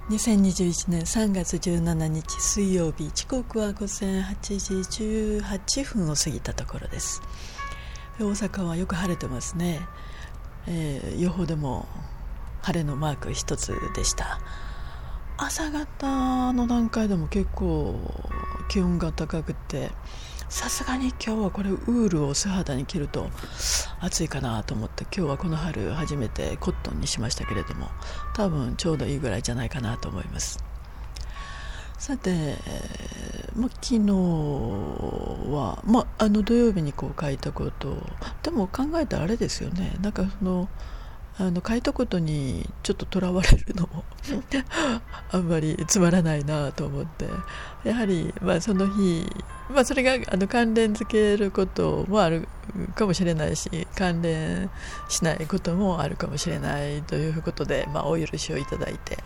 2021年3月17日水曜日、時刻は午前8時18分を過ぎたところです。大阪はよく晴れてますね。予報でも晴れのマーク一つでした。朝方の段階でも結構気温が高くて、さすがに今日はこれウールを素肌に着ると暑いかなと思って、今日はこの春初めてコットンにしましたけれども、多分ちょうどいいぐらいじゃないかなと思います。さて、昨日は、土曜日に書いたことでも考えたらあれですよね。なんか書いたことにちょっととらわれるのもあんまりつまらないなと思って、やはりその日、それが関連づけることもあるかもしれないし、関連しないこともあるかもしれないということで、お許しをいただいて、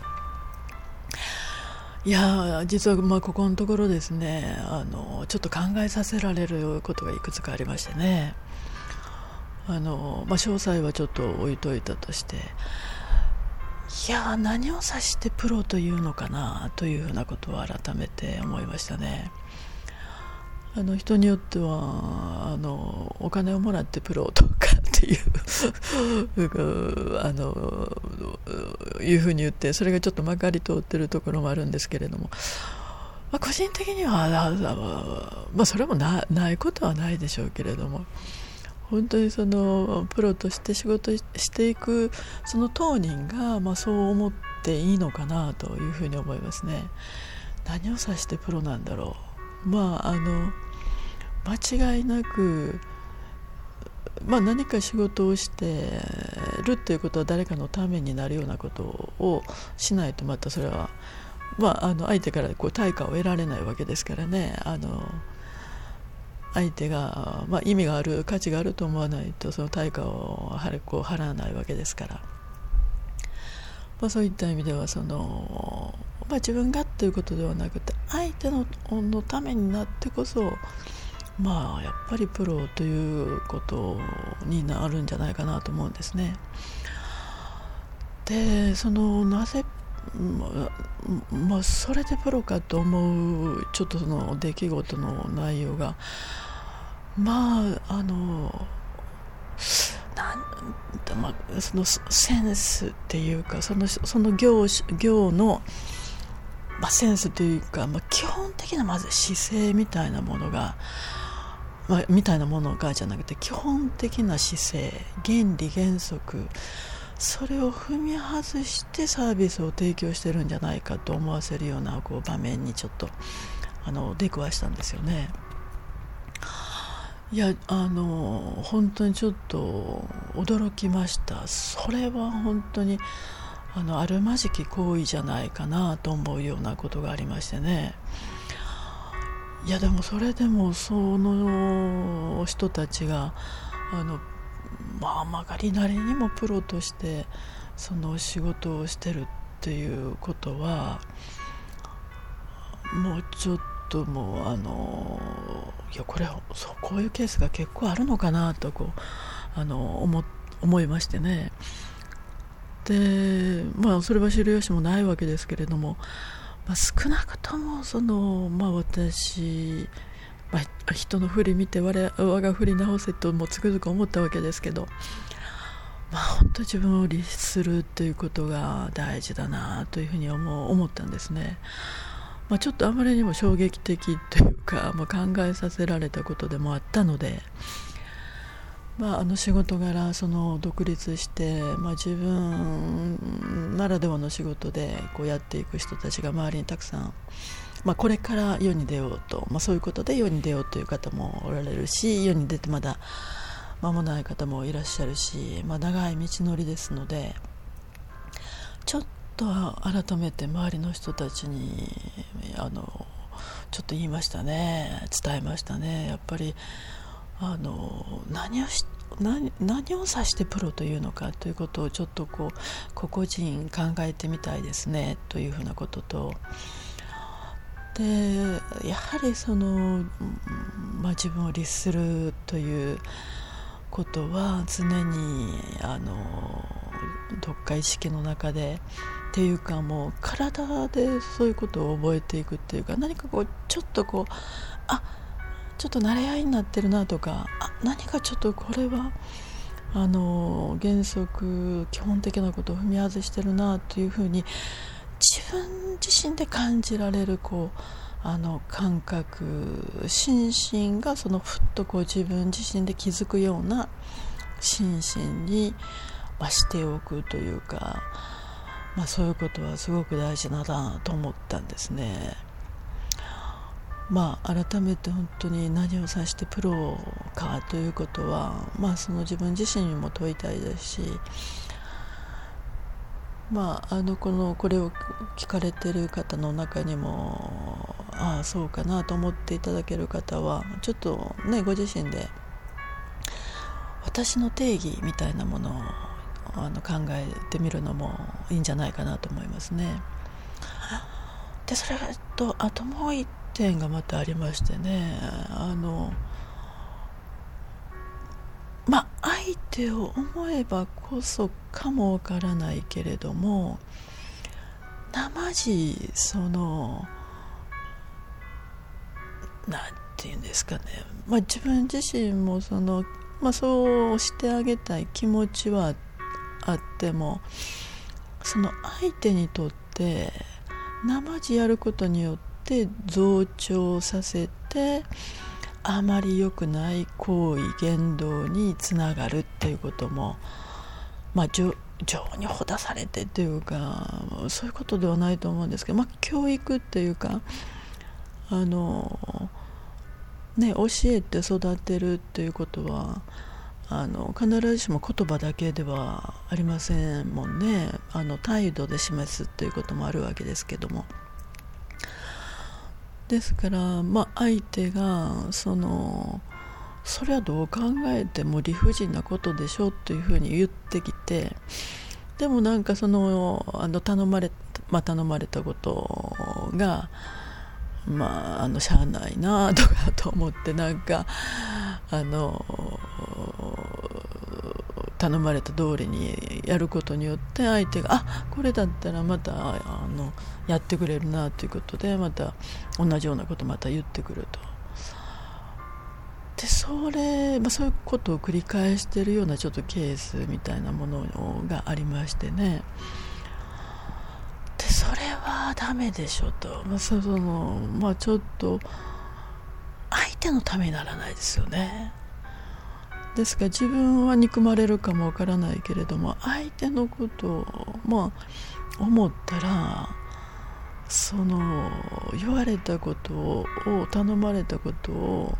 いや実はここのところですね、ちょっと考えさせられることがいくつかありましてね。詳細はちょっと置いといたとして、何を指してプロというのかなというふうなことを改めて思いましたね。人によってはお金をもらってプロとかっていうふうに言って、それがちょっとまかり通ってるところもあるんですけれども、個人的にはそれもないことはないでしょうけれども、本当にプロとして仕事していくその当人が、そう思っていいのかなというふうに思いますね。何を指してプロなんだろう。間違いなく、何か仕事をしてるっていうことは誰かのためになるようなことをしないと、またそれは、相手から対価を得られないわけですからね。相手が、意味がある価値があると思わないと、その対価を払わないわけですから、そういった意味では自分がということではなくて、相手のためになってこそ、やっぱりプロということになるんじゃないかなと思うんですね。でなぜそれでプロかと思うちょっとその出来事の内容が、そのセンスっていうか、その業の、センスというか、基本的なまず姿勢みたいなものが、じゃなくて、基本的な姿勢、原理原則、それを踏み外してサービスを提供してるんじゃないかと思わせるような場面にちょっと出くわしたんですよね。本当にちょっと驚きました。それは本当にあるまじき行為じゃないかなと思うようなことがありましてね。でもそれでもその人たちが曲がりなりにもプロとしてその仕事をしてるっていうことは、もうちょっとこういうケースが結構あるのかなと思いましてね。でそれは知る由もないわけですけれども、少なくとも私、人の振り見て我が振り直せともつくづく思ったわけですけど、本当に自分を律するということが大事だなというふうに思ったんですね。ちょっとあまりにも衝撃的というか、考えさせられたことでもあったので、仕事柄独立して、自分ならではの仕事でやっていく人たちが周りにたくさん、これから世に出ようと、そういうことで世に出ようという方もおられるし、世に出てまだ間もない方もいらっしゃるし、長い道のりですので、ちょっと改めて周りの人たちにちょっと言いましたね、伝えましたね。やっぱり何を指してプロというのかということをちょっと個々人考えてみたいですねというふうなことと、でやはり自分を律するということは常にどっか意識の中でっていうか、もう体でそういうことを覚えていくっていうか、何かこうちょっとこうちょっと慣れ合いになってるなとか、何かちょっとこれは原則基本的なことを踏み外してるなというふうに自分自身で感じられる感覚、心身がふっと自分自身で気づくような心身に、しておくというか、そういうことはすごく大事だなと思ったんですね。改めて本当に何を指してプロかということは、その自分自身にも問いたいですし、これを聞かれている方の中にもそうかなと思っていただける方は、ちょっとね、ご自身で私の定義みたいなものを考えてみるのもいいんじゃないかなと思いますね。でそれとあともう一点がまたありましてね、相手を思えばこそかもわからないけれども、生地なんていうんですかね、自分自身もそうしてあげたい気持ちはあっても、その相手にとって生地やることによって増長させてあまり良くない行為言動につながるっていうことも、情にほだされてというか、そういうことではないと思うんですけど、教育っていうか教えて育てるっていうことは必ずしも言葉だけではありませんもんね。態度で示すっていうこともあるわけですけども、ですから、相手がそれはどう考えても理不尽なことでしょっていうふうに言ってきて、でも頼まれたことがしゃあないなとかと思って、頼まれた通りにやることによって相手がこれだったらまたやってくれるなということで、また同じようなことまた言ってくると。でそういうことを繰り返しているようなちょっとケースみたいなものがありましてね。でそれはダメでしょと、ちょっと相手のためにならないですよね。ですから自分は憎まれるかもわからないけれども、相手のことを思ったら、言われたことを頼まれたことを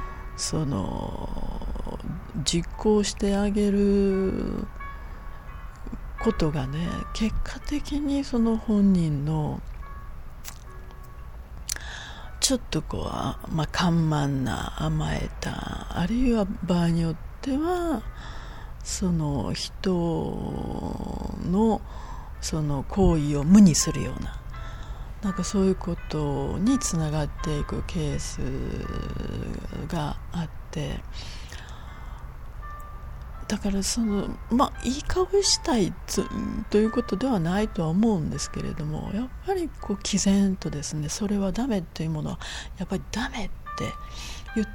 実行してあげることがね、結果的に本人のちょっと緩慢な甘えた、あるいは場合によっては人の行為を無にするような、そういうことにつながっていくケースがあって、だからいい顔したいということではないとは思うんですけれども、やっぱり毅然とですね、それはダメというものはやっぱりダメって言って、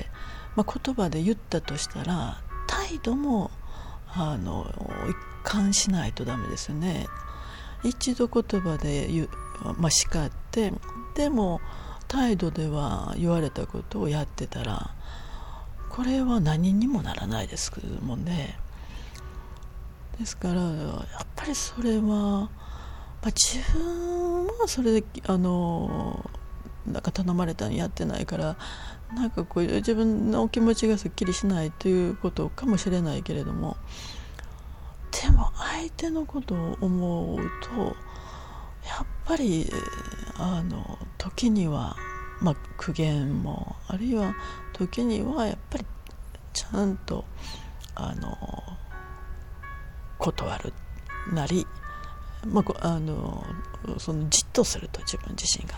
言葉で言ったとしたら態度も一貫しないとダメですよね。一度言葉で叱って、でも態度では言われたことをやってたら、これは何にもならないですけどもね。ですからやっぱりそれは、自分はそれで頼まれたのやってないから、自分の気持ちがすっきりしないということかもしれないけれども、でも相手のことを思うとやっぱり時には苦言も、あるいは時にはやっぱりちゃんと断るなり、じっとすると、自分自身が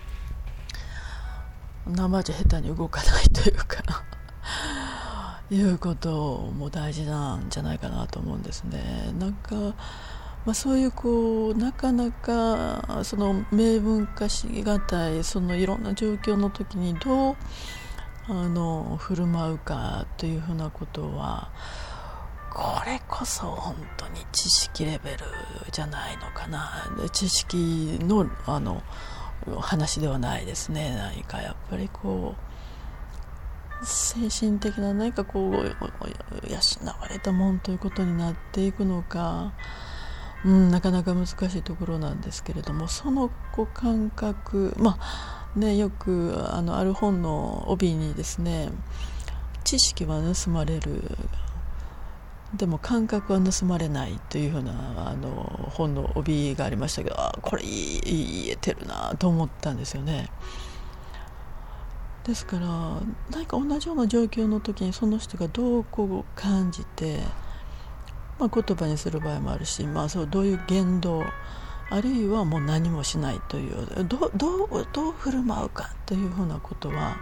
生じゃ下手に動かないというかいうことも大事なんじゃないかなと思うんですね。 そういうなかなかその明文化しがたいそのいろんな状況の時にどう振る舞うかというふうなことは、これこそ本当に知識レベルじゃないのかな。知識の話ではないですね。何かやっぱり精神的な何か養われたもんということになっていくのか、なかなか難しいところなんですけれども、その感覚、よくある本の帯にですね、知識は盗まれる、でも感覚は盗まれないというふうな本の帯がありましたけど、これ言えてるなと思ったんですよね。ですから何か同じような状況の時にその人がどう感じて、言葉にする場合もあるし、そうどういう言動、あるいはもう何もしないという、どう振る舞うかというふうなことは、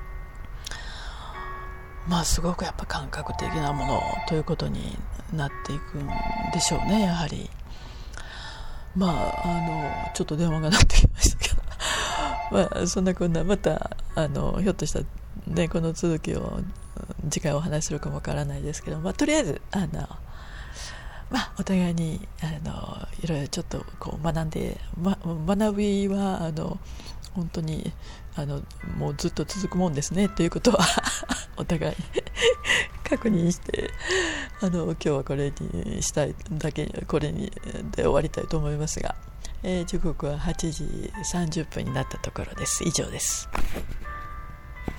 すごくやっぱ感覚的なものということになっていくんでしょうね、やはり。ちょっと電話が鳴ってきましたけどそんなこんな、またひょっとしたら、この続きを次回お話しするかもわからないですけど、とりあえずお互いにいろいろちょっと学んで、学びは本当にもうずっと続くもんですねということはお互い確認して、今日はこれにしたいだけ、これにで終わりたいと思いますが、時刻は8時30分になったところです。以上です。